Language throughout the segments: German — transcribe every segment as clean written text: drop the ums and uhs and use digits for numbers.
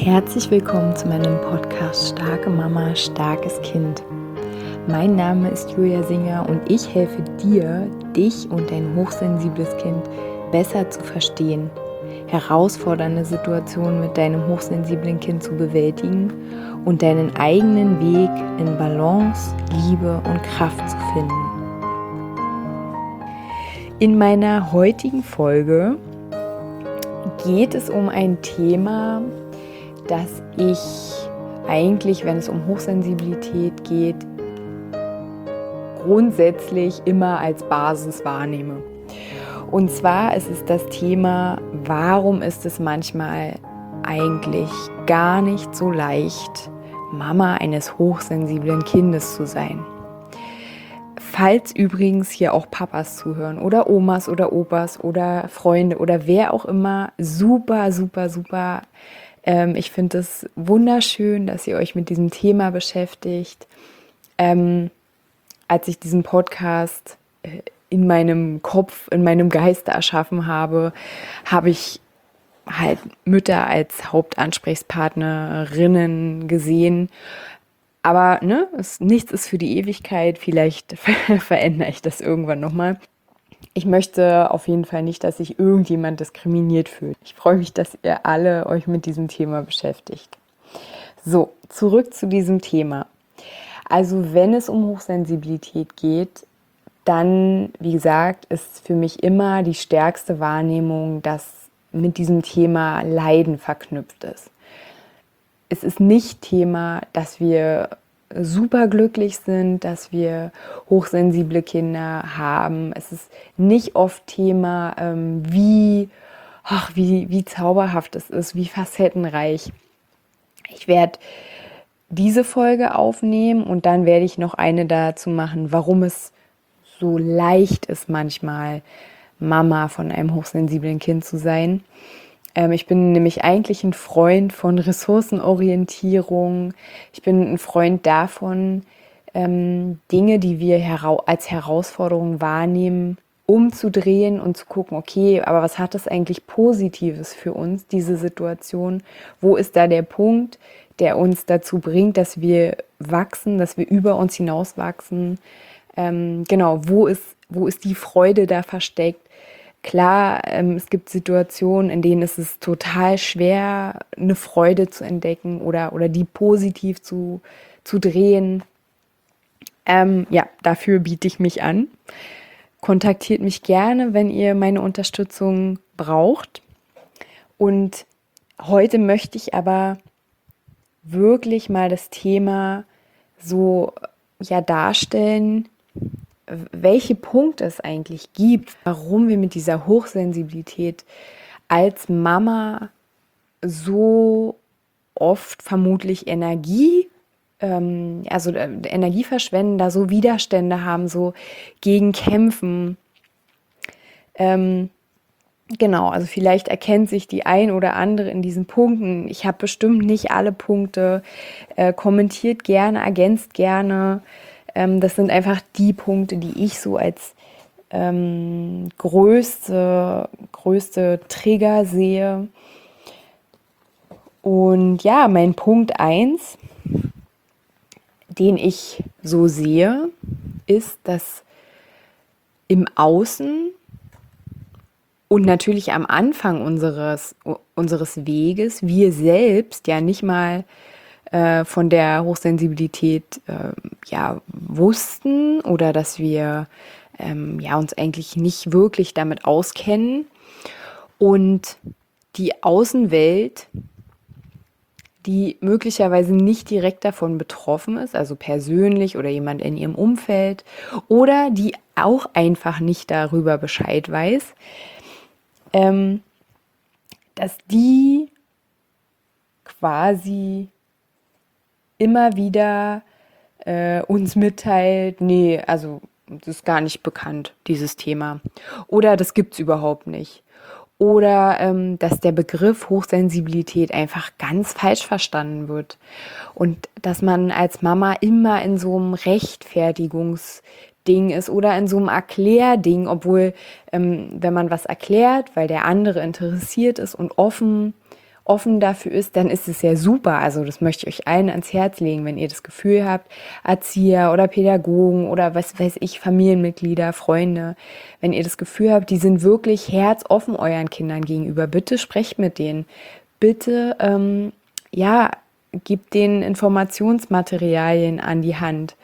Herzlich willkommen zu meinem Podcast Starke Mama, starkes Kind. Mein Name ist Julia Singer und ich helfe dir, dich und dein hochsensibles Kind besser zu verstehen, herausfordernde Situationen mit deinem hochsensiblen Kind zu bewältigen und deinen eigenen Weg in Balance, Liebe und Kraft zu finden. In meiner heutigen Folge geht es um ein Thema, dass ich eigentlich, wenn es um Hochsensibilität geht, grundsätzlich immer als Basis wahrnehme. Und zwar ist es das Thema, warum ist es manchmal eigentlich gar nicht so leicht, Mama eines hochsensiblen Kindes zu sein. Falls übrigens hier auch Papas zuhören oder Omas oder Opas oder Freunde oder wer auch immer, super. Ich finde es wunderschön, dass ihr euch mit diesem Thema beschäftigt. Als ich diesen Podcast in meinem Kopf, in meinem Geiste erschaffen habe, habe ich halt Mütter als Hauptansprechpartnerinnen gesehen. Aber nichts ist für die Ewigkeit. Vielleicht verändere ich das irgendwann nochmal. Ich möchte auf jeden Fall nicht, dass sich irgendjemand diskriminiert fühlt. Ich freue mich, dass ihr alle euch mit diesem Thema beschäftigt. So, zurück zu diesem Thema. Also wenn es um Hochsensibilität geht, dann, wie gesagt, ist für mich immer die stärkste Wahrnehmung, dass mit diesem Thema Leiden verknüpft ist. Es ist nicht Thema, dass wir super glücklich sind, dass wir hochsensible Kinder haben. Es ist nicht oft Thema, wie zauberhaft es ist, wie facettenreich. Ich werde diese Folge aufnehmen und dann werde ich noch eine dazu machen, warum es so leicht ist, manchmal Mama von einem hochsensiblen Kind zu sein. Ich bin nämlich eigentlich ein Freund von Ressourcenorientierung. Ich bin ein Freund davon, Dinge, die wir als Herausforderung wahrnehmen, umzudrehen und zu gucken, okay, aber was hat das eigentlich Positives für uns, diese Situation? Wo ist da der Punkt, der uns dazu bringt, dass wir wachsen, dass wir über uns hinaus wachsen? Wo ist die Freude da versteckt? Klar, es gibt Situationen, in denen es ist total schwer, eine Freude zu entdecken oder die positiv zu drehen. Dafür biete ich mich an. Kontaktiert mich gerne, wenn ihr meine Unterstützung braucht. Und heute möchte ich aber wirklich mal das Thema so darstellen, welche Punkte es eigentlich gibt, warum wir mit dieser Hochsensibilität als Mama so oft vermutlich Energie verschwenden, da so Widerstände haben, so gegen kämpfen. Also vielleicht erkennt sich die ein oder andere in diesen Punkten. Ich habe bestimmt nicht alle Punkte. Kommentiert gerne, ergänzt gerne. Das sind einfach die Punkte, die ich so als größte Trigger sehe. Und ja, mein Punkt 1, den ich so sehe, ist, dass im Außen und natürlich am Anfang unseres Weges wir selbst ja nicht mal von der Hochsensibilität wussten oder dass wir uns eigentlich nicht wirklich damit auskennen und die Außenwelt, die möglicherweise nicht direkt davon betroffen ist, also persönlich oder jemand in ihrem Umfeld oder die auch einfach nicht darüber Bescheid weiß, dass die quasi immer wieder uns mitteilt, nee, also das ist gar nicht bekannt, dieses Thema. Oder das gibt es überhaupt nicht. Oder dass der Begriff Hochsensibilität einfach ganz falsch verstanden wird. Und dass man als Mama immer in so einem Rechtfertigungsding ist oder in so einem Erklärding, obwohl, wenn man was erklärt, weil der andere interessiert ist und offen offen dafür ist, dann ist es ja super. Also das möchte ich euch allen ans Herz legen, wenn ihr das Gefühl habt, Erzieher oder Pädagogen oder was weiß ich, Familienmitglieder, Freunde, wenn ihr das Gefühl habt, die sind wirklich herzoffen euren Kindern gegenüber, bitte sprecht mit denen. Bitte, ja, gebt denen Informationsmaterialien an die Hand.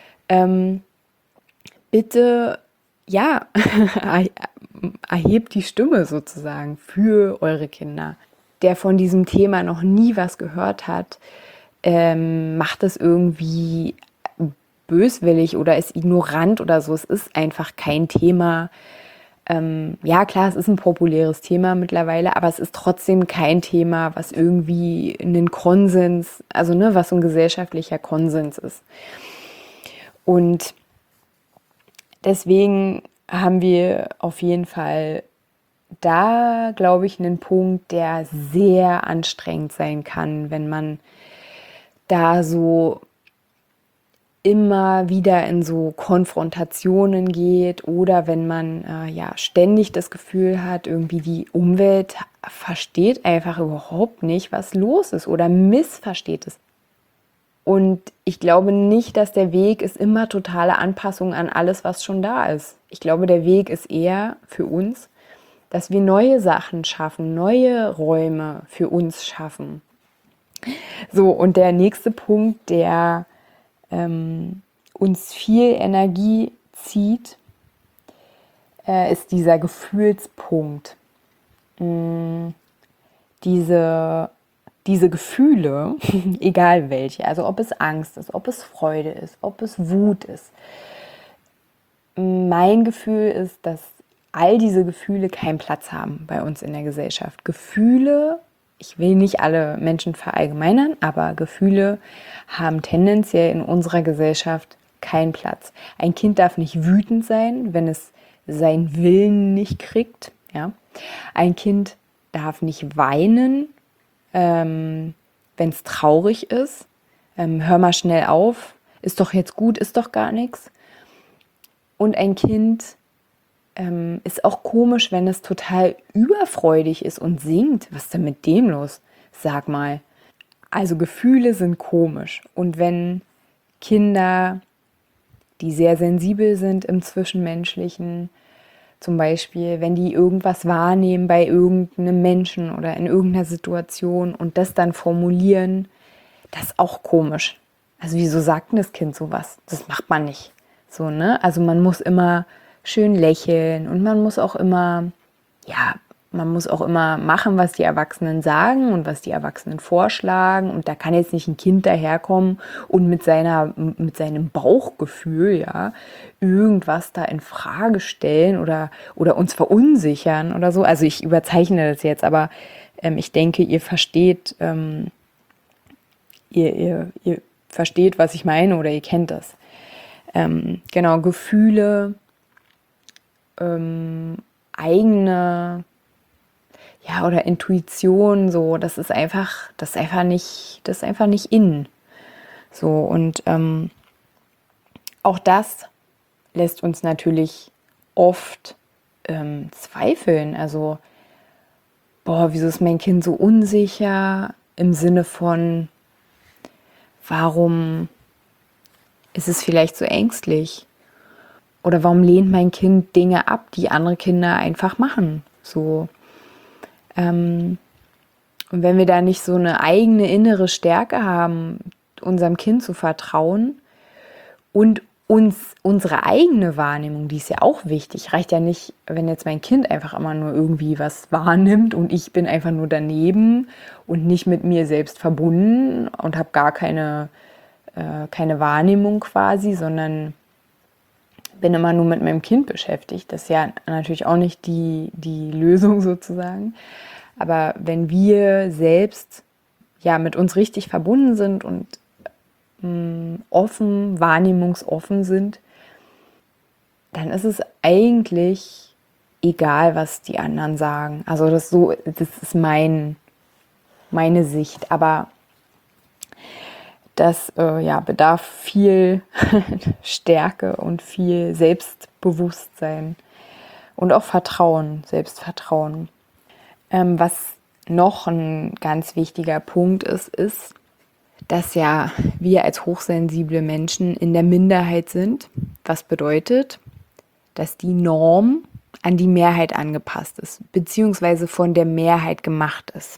Bitte, ja, erhebt die Stimme sozusagen für eure Kinder. Der von diesem Thema noch nie was gehört hat, macht es irgendwie böswillig oder ist ignorant oder so. Es ist einfach kein Thema. Ja, klar, es ist ein populäres Thema mittlerweile, aber es ist trotzdem kein Thema, was irgendwie einen Konsens, also ne, was so ein gesellschaftlicher Konsens ist. Und deswegen haben wir auf jeden Fall da, glaube ich, einen Punkt, der sehr anstrengend sein kann, wenn man da so immer wieder in so Konfrontationen geht oder wenn man ja ständig das Gefühl hat, irgendwie die Umwelt versteht einfach überhaupt nicht, was los ist oder missversteht es. Und ich glaube nicht, dass der Weg ist immer totale Anpassung an alles, was schon da ist. Ich glaube, der Weg ist eher für uns, dass wir neue Sachen schaffen, neue Räume für uns schaffen. So, und der nächste Punkt, der uns viel Energie zieht, ist dieser Gefühlspunkt. Diese Gefühle, egal welche, also ob es Angst ist, ob es Freude ist, ob es Wut ist. Mein Gefühl ist, dass all diese Gefühle keinen Platz haben bei uns in der Gesellschaft. Gefühle, ich will nicht alle Menschen verallgemeinern, aber Gefühle haben tendenziell in unserer Gesellschaft keinen Platz. Ein Kind darf nicht wütend sein, wenn es seinen Willen nicht kriegt. Ja? Ein Kind darf nicht weinen, wenn es traurig ist. Hör mal schnell auf, ist doch jetzt gut, ist doch gar nichts. Und ein Kind ist auch komisch, wenn es total überfreudig ist und singt. Was ist denn mit dem los? Sag mal. Also Gefühle sind komisch. Und wenn Kinder, die sehr sensibel sind im Zwischenmenschlichen, zum Beispiel, wenn die irgendwas wahrnehmen bei irgendeinem Menschen oder in irgendeiner Situation und das dann formulieren, das ist auch komisch. Also wieso sagt denn das Kind sowas? Das macht man nicht. So, ne? Also man muss immer schön lächeln und man muss auch immer, ja, man muss auch immer machen, was die Erwachsenen sagen und was die Erwachsenen vorschlagen. Und da kann jetzt nicht ein Kind daherkommen und mit seinem Bauchgefühl, ja, irgendwas da in Frage stellen oder uns verunsichern oder so. Also ich überzeichne das jetzt, aber ich denke, ihr versteht, ihr versteht, was ich meine oder ihr kennt das. Genau, Gefühle, eigene, ja, oder Intuition, so, das ist einfach nicht in. So, und auch das lässt uns natürlich oft zweifeln. Also, boah, wieso ist mein Kind so unsicher? Im Sinne von, warum ist es vielleicht so ängstlich? Oder warum lehnt mein Kind Dinge ab, die andere Kinder einfach machen? So. Und wenn wir da nicht so eine eigene innere Stärke haben, unserem Kind zu vertrauen und unsere eigene Wahrnehmung, die ist ja auch wichtig. Reicht ja nicht, wenn jetzt mein Kind einfach immer nur irgendwie was wahrnimmt und ich bin einfach nur daneben und nicht mit mir selbst verbunden und habe gar keine Wahrnehmung quasi, sondern bin immer nur mit meinem Kind beschäftigt. Das ist ja natürlich auch nicht die Lösung sozusagen. Aber wenn wir selbst ja mit uns richtig verbunden sind und offen, wahrnehmungsoffen sind, dann ist es eigentlich egal, was die anderen sagen. Also das ist meine Sicht. Aber das bedarf viel Stärke und viel Selbstbewusstsein und auch Vertrauen, Selbstvertrauen. Was noch ein ganz wichtiger Punkt ist, dass ja wir als hochsensible Menschen in der Minderheit sind, was bedeutet, dass die Norm an die Mehrheit angepasst ist, beziehungsweise von der Mehrheit gemacht ist.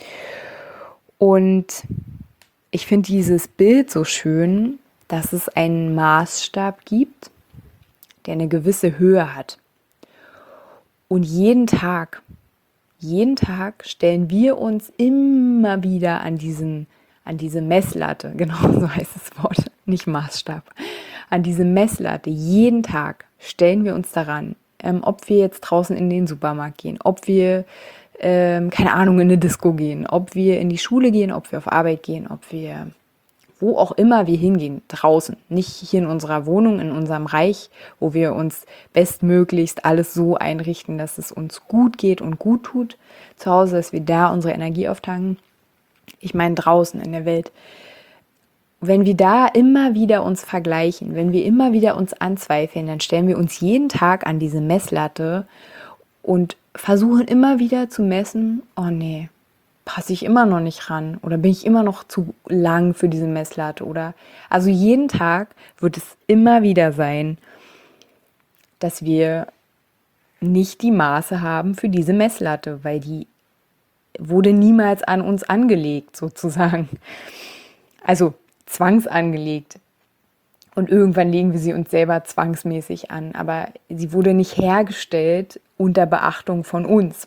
Und ich finde dieses Bild so schön, dass es einen Maßstab gibt, der eine gewisse Höhe hat. Und jeden Tag stellen wir uns immer wieder an diese Messlatte, genau so heißt das Wort, nicht Maßstab, an diese Messlatte. Jeden Tag stellen wir uns daran, ob wir jetzt draußen in den Supermarkt gehen, ob wir, keine Ahnung, in eine Disco gehen, ob wir in die Schule gehen, ob wir auf Arbeit gehen, ob wir wo auch immer wir hingehen, draußen, nicht hier in unserer Wohnung, in unserem Reich, wo wir uns bestmöglichst alles so einrichten, dass es uns gut geht und gut tut, zu Hause, dass wir da unsere Energie auftanken. Ich meine draußen in der Welt. Wenn wir da immer wieder uns vergleichen, wenn wir immer wieder uns anzweifeln, dann stellen wir uns jeden Tag an diese Messlatte und versuchen immer wieder zu messen, oh nee, passe ich immer noch nicht ran oder bin ich immer noch zu lang für diese Messlatte oder also jeden Tag wird es immer wieder sein, dass wir nicht die Maße haben für diese Messlatte, weil die wurde niemals an uns angelegt sozusagen, also zwangsangelegt und irgendwann legen wir sie uns selber zwangsmäßig an, aber sie wurde nicht hergestellt unter Beachtung von uns.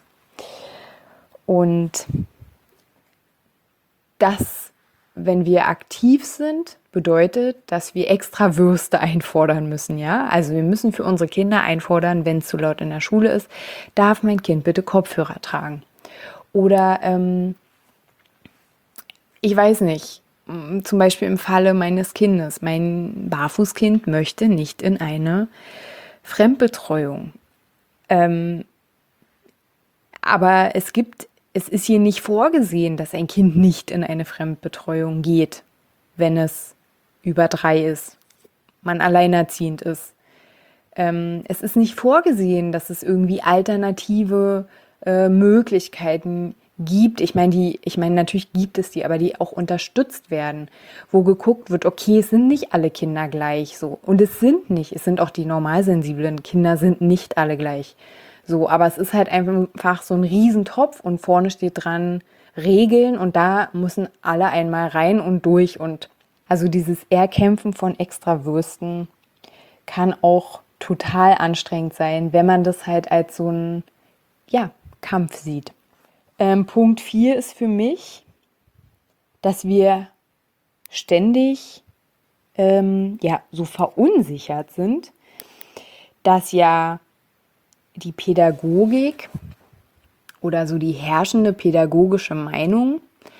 Und das, wenn wir aktiv sind, bedeutet, dass wir extra Würste einfordern müssen, ja? Also wir müssen für unsere Kinder einfordern, wenn es zu laut in der Schule ist, darf mein Kind bitte Kopfhörer tragen? Oder ich weiß nicht, zum Beispiel im Falle meines Kindes, mein Barfußkind möchte nicht in eine Fremdbetreuung. Aber es ist hier nicht vorgesehen, dass ein Kind nicht in eine Fremdbetreuung geht, wenn es über 3 ist, man alleinerziehend ist. Es ist nicht vorgesehen, dass es irgendwie alternative Möglichkeiten gibt. Ich meine, natürlich gibt es die, aber die auch unterstützt werden, wo geguckt wird, okay, es sind nicht alle Kinder gleich so. Und es sind auch die normalsensiblen Kinder sind nicht alle gleich. So, aber es ist halt einfach so ein Riesentopf und vorne steht dran Regeln und da müssen alle einmal rein und durch und also dieses Erkämpfen von Extrawürsten kann auch total anstrengend sein, wenn man das halt als so ein, ja, Kampf sieht. Punkt 4 ist für mich, dass wir ständig so verunsichert sind, dass ja die Pädagogik oder so die herrschende pädagogische Meinung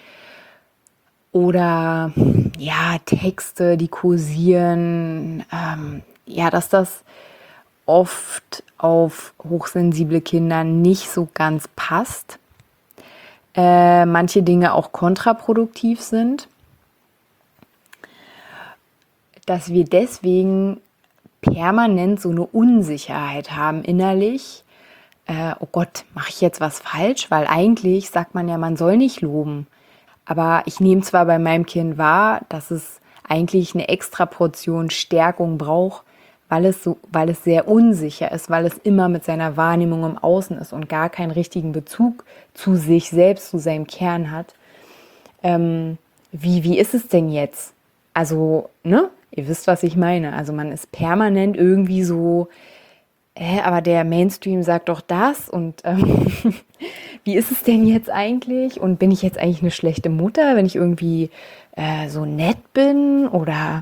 oder ja Texte, die kursieren, dass das oft auf hochsensible Kinder nicht so ganz passt. Manche Dinge auch kontraproduktiv sind, dass wir deswegen permanent so eine Unsicherheit haben innerlich. Oh Gott, mache ich jetzt was falsch? Weil eigentlich sagt man ja, man soll nicht loben. Aber ich nehme zwar bei meinem Kind wahr, dass es eigentlich eine extra Portion Stärkung braucht, weil es sehr unsicher ist, weil es immer mit seiner Wahrnehmung im Außen ist und gar keinen richtigen Bezug zu sich selbst, zu seinem Kern hat. Wie ist es denn jetzt? Also, ne? Ihr wisst, was ich meine. Also man ist permanent irgendwie so, aber der Mainstream sagt doch das und wie ist es denn jetzt eigentlich? Und bin ich jetzt eigentlich eine schlechte Mutter, wenn ich irgendwie so nett bin? Oder,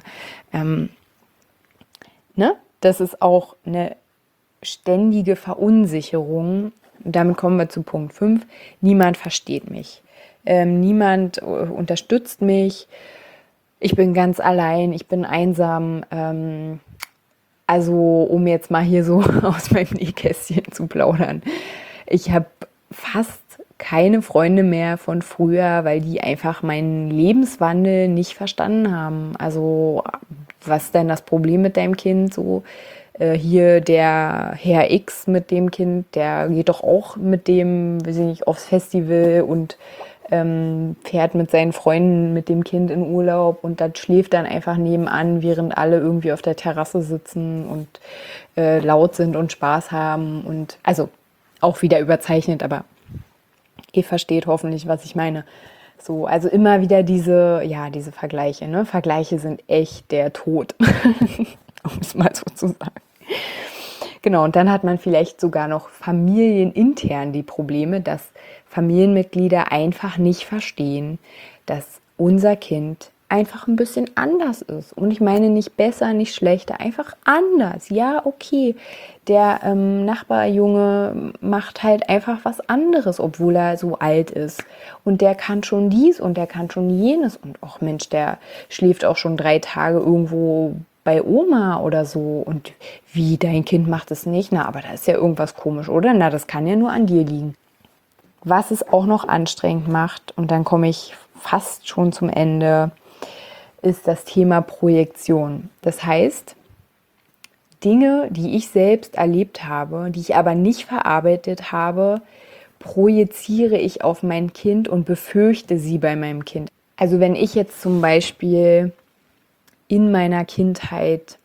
ne? Das ist auch eine ständige Verunsicherung. Und damit kommen wir zu Punkt 5. Niemand versteht mich. Niemand unterstützt mich. Ich bin ganz allein, ich bin einsam. Also, um jetzt mal hier so aus meinem Nähkästchen zu plaudern. Ich habe fast keine Freunde mehr von früher, weil die einfach meinen Lebenswandel nicht verstanden haben. Also, was ist denn das Problem mit deinem Kind? So, hier der Herr X mit dem Kind, der geht doch auch mit dem, weiß ich nicht, aufs Festival und fährt mit seinen Freunden mit dem Kind in Urlaub und das schläft dann einfach nebenan, während alle irgendwie auf der Terrasse sitzen und laut sind und Spaß haben und also auch wieder überzeichnet, aber ihr versteht hoffentlich, was ich meine. So, also immer wieder diese Vergleiche, ne? Vergleiche sind echt der Tod, um es mal so zu sagen. Genau, und dann hat man vielleicht sogar noch familienintern die Probleme, dass Familienmitglieder einfach nicht verstehen, dass unser Kind einfach ein bisschen anders ist. Und ich meine nicht besser, nicht schlechter, einfach anders. Ja, okay, der Nachbarjunge macht halt einfach was anderes, obwohl er so alt ist. Und der kann schon dies und der kann schon jenes. Und ach Mensch, der schläft auch schon 3 Tage irgendwo bei Oma oder so. Und wie, dein Kind macht es nicht? Na, aber da ist ja irgendwas komisch, oder? Na, das kann ja nur an dir liegen. Was es auch noch anstrengend macht, und dann komme ich fast schon zum Ende, ist das Thema Projektion. Das heißt, Dinge, die ich selbst erlebt habe, die ich aber nicht verarbeitet habe, projiziere ich auf mein Kind und befürchte sie bei meinem Kind. Also wenn ich jetzt zum Beispiel in meiner Kindheit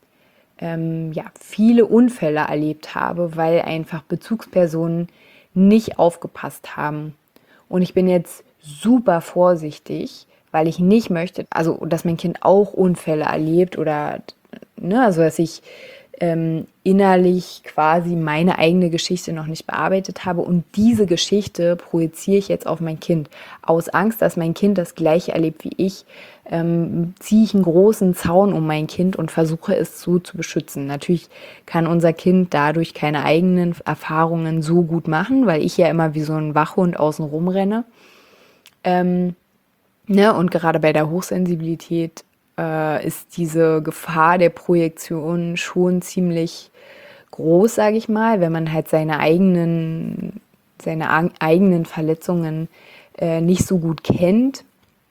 viele Unfälle erlebt habe, weil einfach Bezugspersonen nicht aufgepasst haben. Und ich bin jetzt super vorsichtig, weil ich nicht möchte, also dass mein Kind auch Unfälle erlebt oder, ne, also dass ich innerlich quasi meine eigene Geschichte noch nicht bearbeitet habe und diese Geschichte projiziere ich jetzt auf mein Kind. Aus Angst, dass mein Kind das Gleiche erlebt wie ich, ziehe ich einen großen Zaun um mein Kind und versuche es so zu beschützen. Natürlich kann unser Kind dadurch keine eigenen Erfahrungen so gut machen, weil ich ja immer wie so ein Wachhund außen rumrenne. Ne? Und gerade bei der Hochsensibilität ist diese Gefahr der Projektion schon ziemlich groß, sage ich mal, wenn man halt seine eigenen Verletzungen nicht so gut kennt.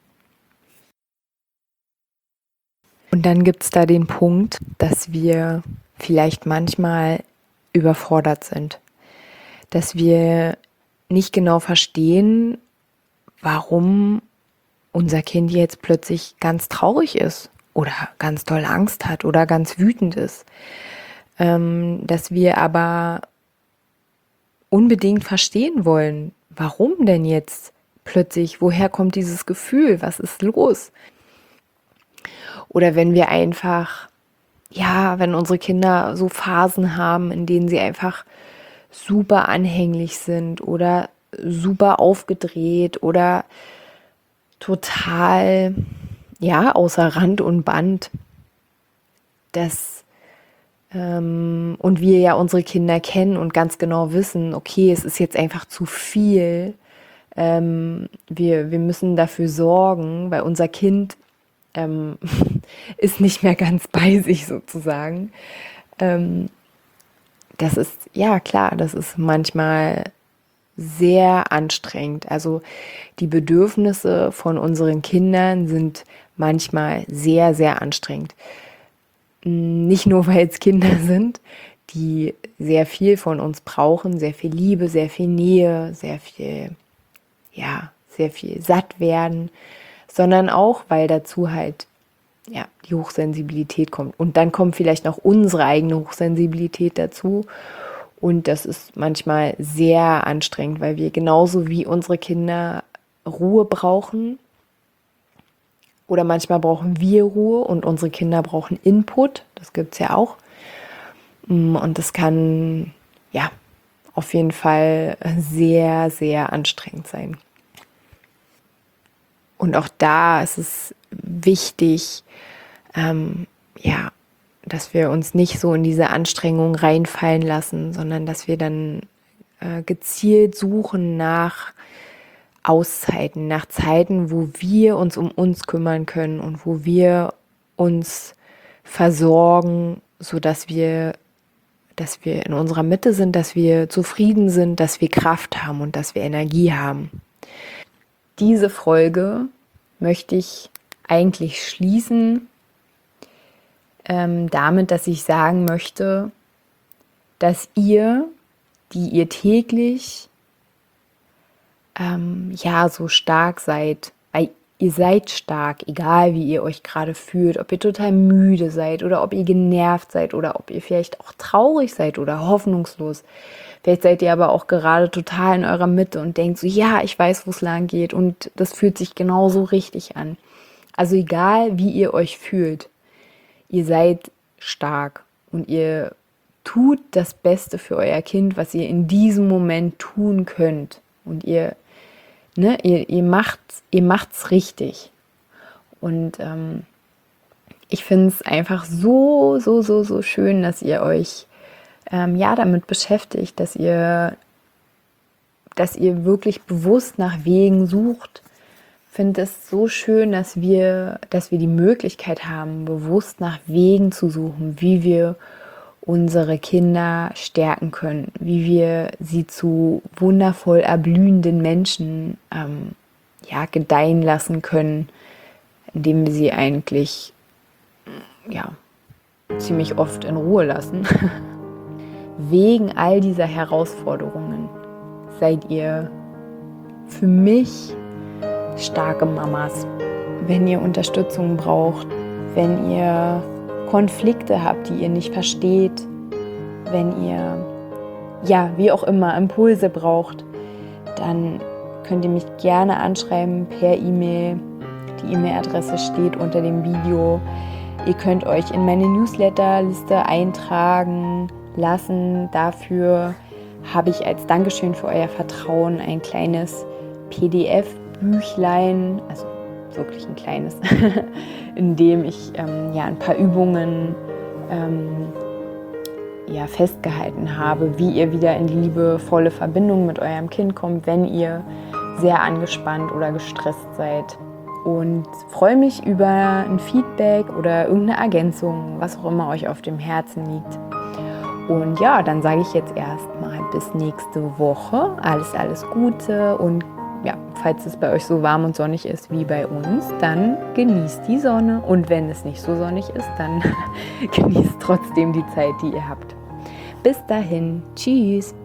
Und dann gibt es da den Punkt, dass wir vielleicht manchmal überfordert sind, dass wir nicht genau verstehen, warum unser Kind jetzt plötzlich ganz traurig ist oder ganz doll Angst hat oder ganz wütend ist. Dass wir aber unbedingt verstehen wollen, warum denn jetzt plötzlich, woher kommt dieses Gefühl, was ist los? Oder wenn wir einfach, wenn unsere Kinder so Phasen haben, in denen sie einfach super anhänglich sind oder super aufgedreht oder total, außer Rand und Band. Und wir ja unsere Kinder kennen und ganz genau wissen, okay, es ist jetzt einfach zu viel. Wir müssen dafür sorgen, weil unser Kind ist nicht mehr ganz bei sich sozusagen. Das ist, ja klar, das ist manchmal sehr anstrengend. Also die Bedürfnisse von unseren Kindern sind manchmal sehr, sehr anstrengend. Nicht nur, weil es Kinder sind, die sehr viel von uns brauchen, sehr viel Liebe, sehr viel Nähe, sehr viel satt werden, sondern auch, weil dazu halt die Hochsensibilität kommt. Und dann kommt vielleicht noch unsere eigene Hochsensibilität dazu. Und das ist manchmal sehr anstrengend, weil wir genauso wie unsere Kinder Ruhe brauchen. Oder manchmal brauchen wir Ruhe und unsere Kinder brauchen Input. Das gibt es ja auch. Und das kann auf jeden Fall sehr, sehr anstrengend sein. Und auch da ist es wichtig, dass wir uns nicht so in diese Anstrengung reinfallen lassen, sondern dass wir dann gezielt suchen nach Auszeiten, nach Zeiten, wo wir uns um uns kümmern können und wo wir uns versorgen, sodass wir in unserer Mitte sind, dass wir zufrieden sind, dass wir Kraft haben und dass wir Energie haben. Diese Folge möchte ich eigentlich schließen damit, dass ich sagen möchte, dass ihr, die ihr täglich so stark seid, weil ihr seid stark, egal wie ihr euch gerade fühlt, ob ihr total müde seid oder ob ihr genervt seid oder ob ihr vielleicht auch traurig seid oder hoffnungslos. Vielleicht seid ihr aber auch gerade total in eurer Mitte und denkt so, ja, ich weiß, wo es lang geht und das fühlt sich genauso richtig an. Also egal, wie ihr euch fühlt, ihr seid stark und ihr tut das Beste für euer Kind, was ihr in diesem Moment tun könnt. Und ihr macht's richtig. Und ich finde es einfach so schön, dass ihr euch damit beschäftigt, dass ihr wirklich bewusst nach Wegen sucht. Ich finde es so schön, dass wir die Möglichkeit haben, bewusst nach Wegen zu suchen, wie wir unsere Kinder stärken können, wie wir sie zu wundervoll erblühenden Menschen gedeihen lassen können, indem wir sie eigentlich ziemlich oft in Ruhe lassen. Wegen all dieser Herausforderungen seid ihr für mich starke Mamas. Wenn ihr Unterstützung braucht, wenn ihr Konflikte habt, die ihr nicht versteht, wenn ihr, wie auch immer, Impulse braucht, dann könnt ihr mich gerne anschreiben per E-Mail. Die E-Mail-Adresse steht unter dem Video. Ihr könnt euch in meine Newsletterliste eintragen lassen. Dafür habe ich als Dankeschön für euer Vertrauen ein kleines PDF-Büchlein, also wirklich ein kleines, in dem ich ein paar Übungen festgehalten habe, wie ihr wieder in die liebevolle Verbindung mit eurem Kind kommt, wenn ihr sehr angespannt oder gestresst seid. Und freue mich über ein Feedback oder irgendeine Ergänzung, was auch immer euch auf dem Herzen liegt. Und dann sage ich jetzt erstmal bis nächste Woche. Alles Gute und falls es bei euch so warm und sonnig ist wie bei uns, dann genießt die Sonne. Und wenn es nicht so sonnig ist, dann genießt trotzdem die Zeit, die ihr habt. Bis dahin, tschüss!